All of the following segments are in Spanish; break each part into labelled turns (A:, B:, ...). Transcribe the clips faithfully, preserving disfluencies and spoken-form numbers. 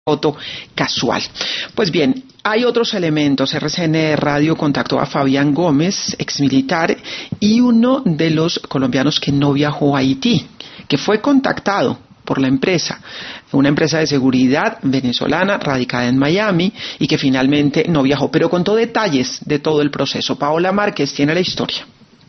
A: foto casual. Pues bien, hay otros elementos. R C N Radio contactó a Fabián Gómez, exmilitar, y uno de los colombianos que no viajó a Haití, que fue contactado por la empresa, una empresa de seguridad venezolana radicada en Miami y que finalmente no viajó, pero contó detalles de todo el proceso. Paola Márquez tiene la historia.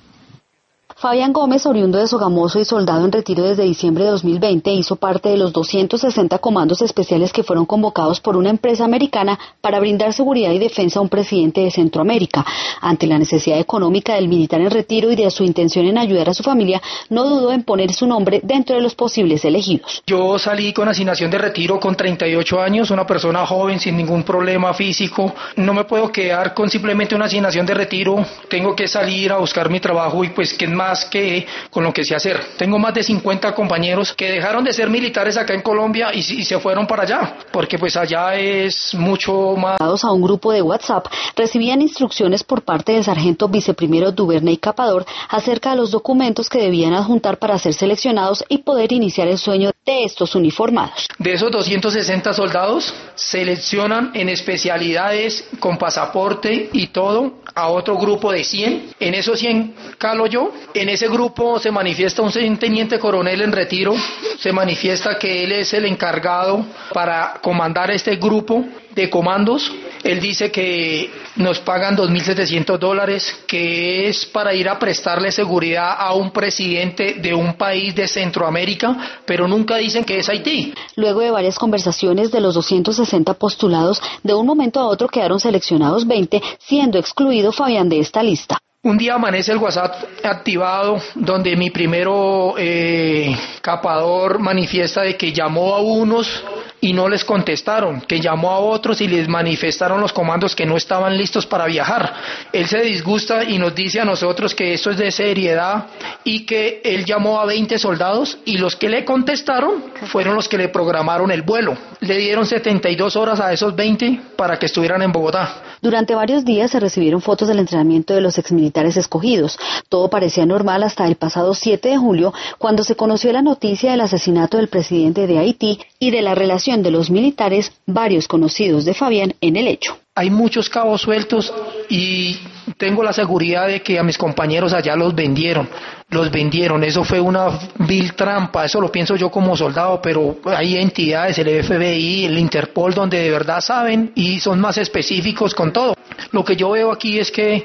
B: Fabián Gómez, oriundo de Sogamoso y soldado en retiro desde diciembre de dos mil veinte, hizo parte de los doscientos sesenta comandos especiales que fueron convocados por una empresa americana para brindar seguridad y defensa a un presidente de Centroamérica. Ante la necesidad económica del militar en retiro y de su intención en ayudar a su familia, no dudó en poner su nombre dentro de los posibles elegidos.
C: Yo salí con asignación de retiro con treinta y ocho años, una persona joven sin ningún problema físico. No me puedo quedar con simplemente una asignación de retiro, tengo que salir a buscar mi trabajo y pues qué más que con lo que sé hacer. Tengo más de cincuenta compañeros que dejaron de ser militares acá en Colombia y, y se fueron para allá, porque pues allá es mucho más.
B: A un grupo de WhatsApp recibían instrucciones por parte del sargento viceprimero Duvernay Capador acerca de los documentos que debían adjuntar para ser seleccionados y poder iniciar el sueño de estos uniformados.
C: De esos doscientos sesenta soldados, seleccionan en especialidades con pasaporte y todo a otro grupo de cien. En esos cien calo yo. En ese grupo se manifiesta un teniente coronel en retiro, se manifiesta que él es el encargado para comandar este grupo de comandos. Él dice que nos pagan dos mil setecientos dólares, que es para ir a prestarle seguridad a un presidente de un país de Centroamérica, pero nunca dicen que es Haití.
B: Luego de varias conversaciones de los doscientos sesenta postulados, de un momento a otro quedaron seleccionados veinte, siendo excluido Fabián de esta lista.
C: Un día amanece el WhatsApp activado donde mi primero eh, capador manifiesta de que llamó a unos y no les contestaron, que llamó a otros y les manifestaron los comandos que no estaban listos para viajar. Él se disgusta y nos dice a nosotros que esto es de seriedad y que él llamó a veinte soldados y los que le contestaron fueron los que le programaron el vuelo. Le dieron setenta y dos horas a esos veinte para que estuvieran en Bogotá.
B: Durante varios días se recibieron fotos del entrenamiento de los exmilitares escogidos. Todo parecía normal hasta el pasado siete de julio, cuando se conoció la noticia del asesinato del presidente de Haití y de la relación de los militares, varios conocidos de Fabián, en el hecho.
C: Hay muchos cabos sueltos y tengo la seguridad de que a mis compañeros allá los vendieron, los vendieron, eso fue una vil trampa, eso lo pienso yo como soldado, pero hay entidades, el F B I, el Interpol, donde de verdad saben y son más específicos con todo. Lo que yo veo aquí es que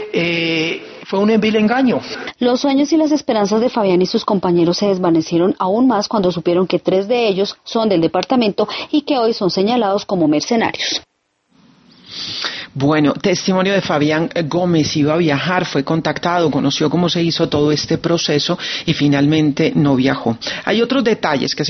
C: eh, fue un vil engaño.
B: Los sueños y las esperanzas de Fabián y sus compañeros se desvanecieron aún más cuando supieron que tres de ellos son del departamento y que hoy son señalados como mercenarios.
A: Bueno, testimonio de Fabián Gómez. Iba a viajar, fue contactado, conoció cómo se hizo todo este proceso y finalmente no viajó. Hay otros detalles que se